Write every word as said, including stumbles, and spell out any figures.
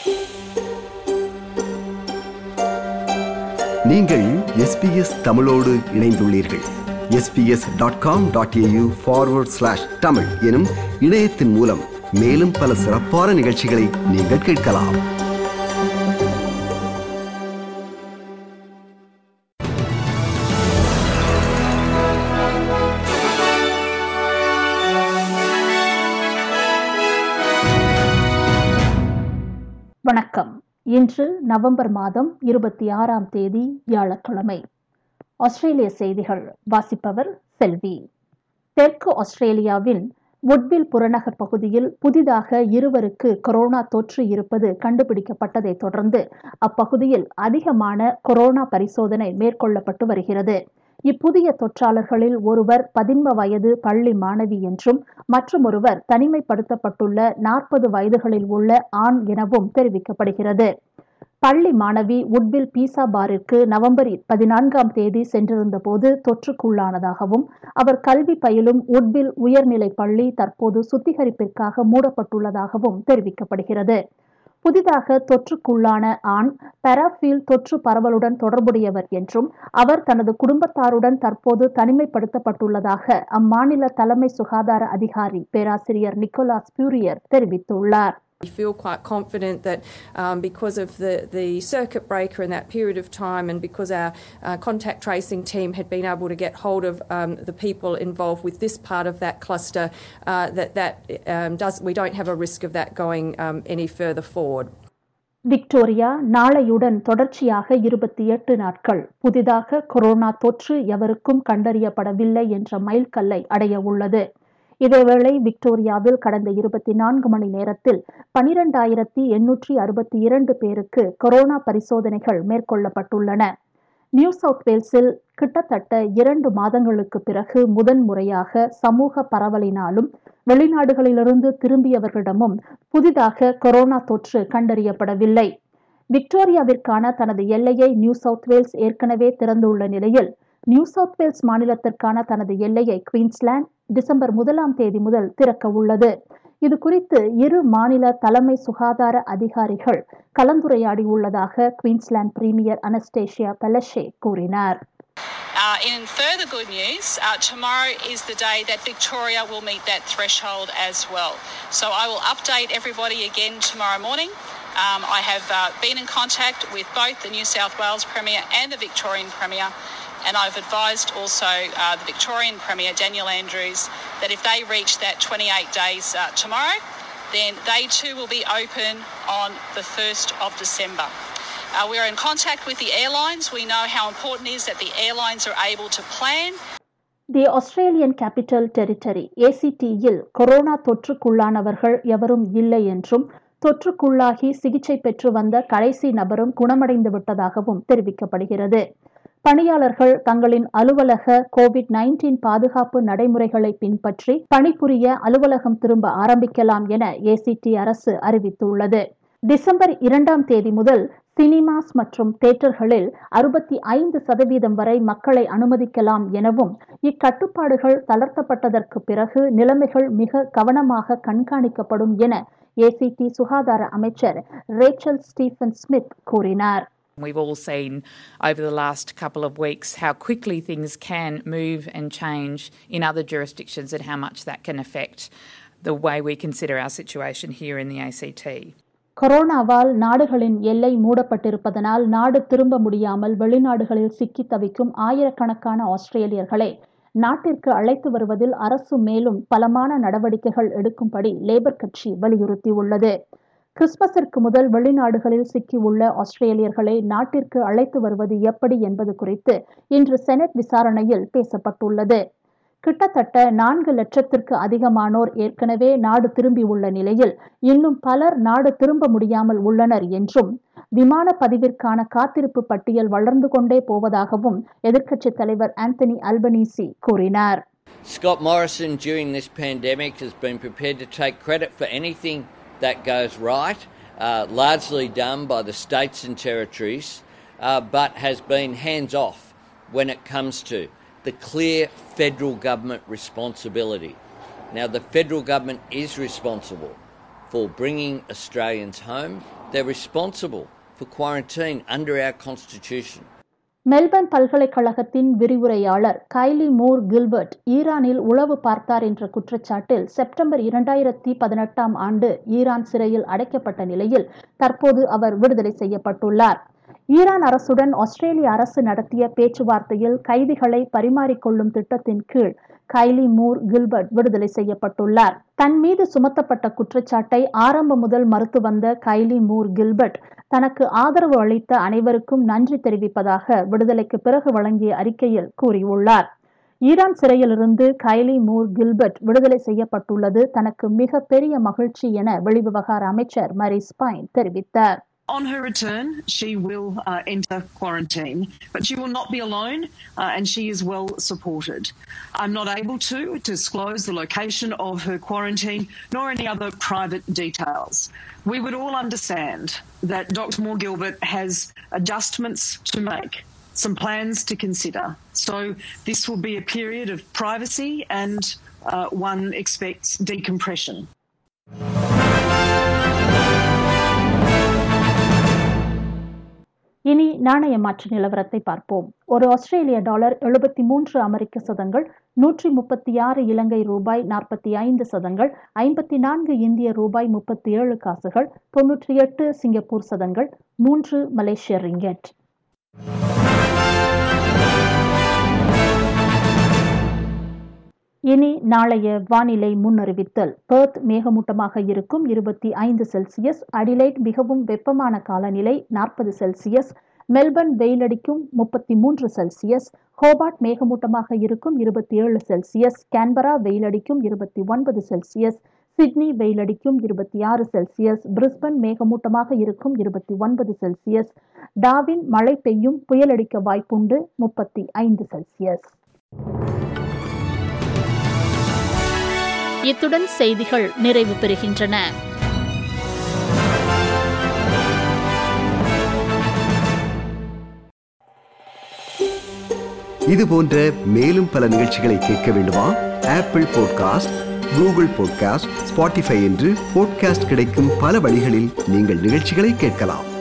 நீங்கள் S B S தமிழோடு இணைந்துள்ளீர்கள். S B S dot com dot A U forward slash Tamil எனும் இணையத்தின் மூலம் மேலும் பல சிறப்பான நிகழ்ச்சிகளை நீங்கள் கேட்கலாம். வணக்கம். இன்று நவம்பர் மாதம் இருபத்தி ஆறாம் தேதி வியாழக்கிழமை. ஆஸ்திரேலிய செய்திகள் வாசிப்பவர் செல்வி. தெற்கு ஆஸ்திரேலியாவின் வுட்வில் புறநகர் பகுதியில் புதிதாக இருவருக்கு கொரோனா தொற்று இருப்பது கண்டுபிடிக்கப்பட்டதை தொடர்ந்து அப்பகுதியில் அதிகமான கொரோனா பரிசோதனை மேற்கொள்ளப்பட்டு வருகிறது. இப்புதிய தொற்றாளர்களில் ஒருவர் பதின்ம வயது பள்ளி மாணவி என்றும் மற்றும் ஒருவர் தனிமைப்படுத்தப்பட்டுள்ள நாற்பது வயதுகளில் உள்ள ஆண் எனவும் தெரிவிக்கப்படுகிறது. பள்ளி மாணவி வுட்வில் பீசா பாரிற்கு நவம்பர் பதினான்காம் தேதி சென்றிருந்த போது தொற்றுக்குள்ளானதாகவும் அவர் கல்வி பயிலும் வுட்வில் உயர்நிலை பள்ளி தற்போது சுத்திகரிப்பிற்காக மூடப்பட்டுள்ளதாகவும் தெரிவிக்கப்படுகிறது. புதிதாக தொற்றுக்குள்ளான ஆண் பெராஃபீல் தொற்று பரவலுடன் தொடர்புடையவர் என்றும் அவர் தனது குடும்பத்தாருடன் தற்போது தனிமைப்படுத்தப்பட்டுள்ளதாக அம்மாநில தலைமை சுகாதார அதிகாரி பேராசிரியர் நிக்கோலாஸ் பியூரியர் தெரிவித்துள்ளார். We feel quite confident that um, because of the, the circuit breaker in that period of time and because our uh, contact tracing team had been able to get hold of um, the people involved with this part of that cluster, uh, that, that um, does, we don't have a risk of that going um, any further forward. Victoria நாளையுடன் தொடர்ச்சியாக இருபத்தி எட்டு நாட்கள் புதிதாக corona தொற்று எவருக்கும் கண்டறியப்படவில்லை என்ற மைல்கல்லை அடைய உள்ளது. இதேவேளை விக்டோரியாவில் கடந்த இருபத்தி நான்கு மணி நேரத்தில் பனிரெண்டாயிரத்தி எண்ணூற்றி அறுபத்தி இரண்டு பேருக்கு கொரோனா பரிசோதனைகள் மேற்கொள்ளப்பட்டுள்ளன. நியூ சவுத் வேல்ஸில் கிட்டத்தட்ட இரண்டு மாதங்களுக்கு பிறகு முதன்முறையாக சமூக பரவலினாலும் வெளிநாடுகளிலிருந்து திரும்பியவர்களிடமும் புதிதாக கொரோனா தொற்று கண்டறியப்படவில்லை. விக்டோரியாவிற்கான தனது எல்லையை நியூ சவுத் வேல்ஸ் ஏற்கனவே திறந்துள்ள நிலையில் நியூ சவுத் வேல்ஸ் மாநிலத்திற்கான தனது எல்லையை குயின்ஸ்லாந்து டிசம்பர் முதலாம் தேதி முதல் திறக்க உள்ளது. இது குறித்து இரு மாநில தலைமை சுகாதார அதிகாரிகள் கலந்துரையாடி உள்ளதாக குயின்ஸ்லாந்து பிரீமியர் அனஸ்டேஷியா பெலஷே கூறினார். Uh, in further good news, uh, tomorrow is the day that Victoria will meet that threshold as well. So I will update everybody again tomorrow morning. Um, I have uh, been in contact with both the New South Wales Premier and the Victorian Premier, and I've advised also uh, the Victorian Premier, Daniel Andrews, that if they reach that twenty-eight days uh, tomorrow, then they too will be open on the first of December. Uh, we are in contact with the airlines. We know how important it is that the airlines are able to plan. The Australian capital territory A C டி-யில் corona தொற்றுக்குள்ளானவர்கள் எவரும் இல்லை என்றும் தொற்றுக்குள்ளாகி சிகிச்சை பெற்று வந்த கடைசி நபரும் குணமடைந்து விட்டதாகவும் தெரிவிக்கப்படுகிறது. பணியாளர்கள் தங்களின் அலுவலக கோவிட் பதினைந்து பாதுகாப்பு நடைமுறைகளை பின்பற்றி பணிபுரிய அலுவலகம் திரும்ப ஆரம்பிக்கலாம் என ஏ சி டி அரசு அறிவித்துள்ளது. டிசம்பர் இரண்டாம் தேதி முதல் சினிமாஸ் மற்றும் தியேட்டர்களில் அறுபத்தி ஐந்து சதவீதம் வரை மக்களை அனுமதிக்கலாம் எனவும் இக்கட்டுப்பாடுகள் தளர்த்தப்பட்டதற்கு பிறகு நிலைமைகள் மிக கவனமாக கண்காணிக்கப்படும் என ஏ சி டி சுகாதார அமைச்சர் ரேச்சல் ஸ்டீஃபன் ஸ்மித் கூறினார். We've all seen over the last couple of weeks how quickly things can move and change in other jurisdictions and how much that can affect the way we consider our situation here in the A C T. கொரோனாவால் நாடுகளின் எல்லை மூடப்பட்டிருப்பதனால் நாடு திரும்ப முடியாமல் வெளிநாடுகளில் சிக்கி தவிக்கும் ஆயிரக்கணக்கான ஆஸ்திரேலியர்களை நாட்டிற்கு அழைத்து வருவதில் அரசு மேலும் பலமான நடவடிக்கைகள் எடுக்கும்படி லேபர் கட்சி வலியுறுத்தியுள்ளது. கிறிஸ்துமஸிற்கு முதல் வெளிநாடுகளில் சிக்கியுள்ள ஆஸ்திரேலியர்களை நாட்டிற்கு அழைத்து வருவது எப்படி என்பது குறித்து இன்று செனட் விசாரணையில் பேசப்பட்டுள்ளது. கிட்டத்தட்ட நான்கு லட்சத்திற்கு அதிகமானோர் ஏற்கனவே நாடு திரும்பியுள்ள நிலையில் இன்னும் பலர் நாடு திரும்ப முடியாமல் உள்ளனர் என்றும் விமான பதிவிற்கான காத்திருப்பு பட்டியல் வளர்ந்து கொண்டே போவதாகவும் எதிர்க்கட்சித் தலைவர் ஆந்தனி அல்பனீசி கூறினார். Scott Morrison during this pandemic has been prepared to take credit for anything that goes right, uh, largely done by the states and territories, uh, but has been hands off when it comes to the clear federal government responsibility. Now, the federal government is responsible for bringing Australians home They're responsible for quarantine under our constitution. Melbourne பல்கலைக்கழகத்தின் விரிவுரையாளர் கைலி Moore Gilbert ஈரானில் உளவு பார்த்தார் என்ற குற்றச்சாட்டில் September இரண்டாயிரத்தி பதினெட்டாம் ஆண்டு ஈரான் சிறையில் அடைக்கப்பட்ட நிலையில் தற்போது அவர் விடுதலை செய்யப்பட்டுள்ளார். ஈரான் அரசுடன் ஆஸ்திரேலிய அரசு நடத்திய பேச்சுவார்த்தையில் கைதிகளை பரிமாறிக்கொள்ளும் திட்டத்தின் கீழ் கைலி மூர் கில்பர்ட் விடுதலை செய்யப்பட்டுள்ளார். தன் மீது சுமத்தப்பட்ட குற்றச்சாட்டை ஆரம்பம் முதல் மறுத்து வந்த கைலி மூர் கில்பர்ட் தனக்கு ஆதரவு அளித்த அனைவருக்கும் நன்றி தெரிவிப்பதாக விடுதலைக்கு பிறகு வழங்கிய அறிக்கையில் கூறியுள்ளார். ஈரான் சிறையிலிருந்து கைலி மூர் கில்பர்ட் விடுதலை செய்யப்பட்டுள்ளது தனக்கு மிக பெரிய மகிழ்ச்சி என வெளிவிவகார அமைச்சர் மரிஸ் பைன் தெரிவித்தார். On her return, she will uh, enter quarantine, but she will not be alone uh, and she is well supported. I'm not able to disclose the location of her quarantine nor any other private details. We would all understand that Doctor Moore Gilbert has adjustments to make, some plans to consider. So this will be a period of privacy and uh, one expects decompression. இனி நாணய மாற்று நிலவரத்தை பார்ப்போம். ஒரு ஆஸ்திரேலிய dollar எழுபத்தி மூன்று அமெரிக்க சதங்கள், நூற்றி முப்பத்தி ஆறு இலங்கை ரூபாய் நாற்பத்தி ஐந்து சதங்கள், ஐம்பத்தி நான்கு இந்திய ரூபாய் முப்பத்தி ஏழு காசுகள், தொன்னூற்றி எட்டு சிங்கப்பூர் சதங்கள், மூன்று மலேசிய ரிங்கெட். இனி நாளைய வானிலை முன்னறிவித்தல். பெர்த் மேகமூட்டமாக இருக்கும் இருபத்தி ஐந்து செல்சியஸ், அடிலைட் மிகவும் வெப்பமான காலநிலை நாற்பது செல்சியஸ், மெல்பர்ன் வெயிலடிக்கும் முப்பத்தி மூன்று செல்சியஸ், ஹோபார்ட் மேகமூட்டமாக இருக்கும் இருபத்தி ஏழு செல்சியஸ், கேன்பரா வெயிலடிக்கும் இருபத்தி ஒன்பது செல்சியஸ், சிட்னி வெயிலடிக்கும் இருபத்தி ஆறு செல்சியஸ், பிரிஸ்பன் மேகமூட்டமாக இருக்கும் இருபத்தி ஒன்பது செல்சியஸ், டார்வின் மழை பெய்யும் புயலடிக்க வாய்ப்புண்டு முப்பத்தி ஐந்து செல்சியஸ். இத்துடன் செய்திகள் நிறைவு பெறுகின்றன. இது போன்ற மேலும் பல நிகழ்ச்சிகளை கேட்க வேண்டுமா? Apple podcast, Google podcast, Spotify என்று பாட்காஸ்ட் கிடைக்கும் பல வழிகளில் நீங்கள் நிகழ்ச்சிகளை கேட்கலாம்.